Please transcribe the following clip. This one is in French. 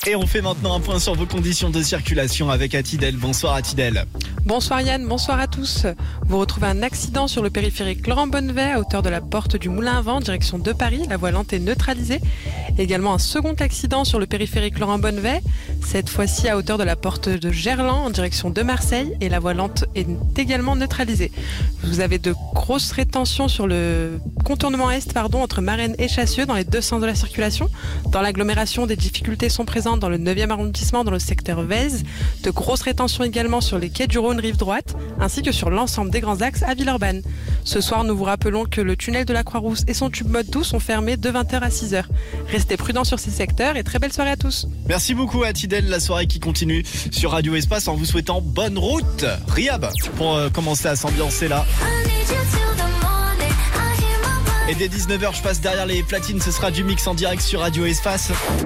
Et on fait maintenant un point sur vos conditions de circulation avec Atidel. Bonsoir Atidel. Bonsoir Yann, bonsoir à tous. Vous retrouvez un accident sur le périphérique Laurent Bonnevet à hauteur de la porte du Moulin à Vent, direction de Paris. La voie lente est neutralisée. Également un second accident sur le périphérique Laurent Bonnevet, cette fois-ci à hauteur de la porte de Gerland en direction de Marseille, et la voie lente est également neutralisée. Vous avez de grosses rétentions sur le contournement est entre Marennes et Chassieux dans les deux sens de la circulation. Dans l'agglomération, des difficultés sont présentes dans le 9e arrondissement, dans le secteur Vèze. De grosses rétentions également sur les quais du Rhône rive droite, ainsi que sur l'ensemble des grands axes à Villeurbanne. Ce soir, nous vous rappelons que le tunnel de la Croix-Rousse et son tube mode doux sont fermés de 20h à 6h. Restez prudents sur ces secteurs et très belle soirée à tous. Merci beaucoup Atidel, la soirée qui continue sur Radio Espace en vous souhaitant bonne route. Riab, pour commencer à s'ambiancer là. Et dès 19h, je passe derrière les platines, ce sera du mix en direct sur Radio Espace.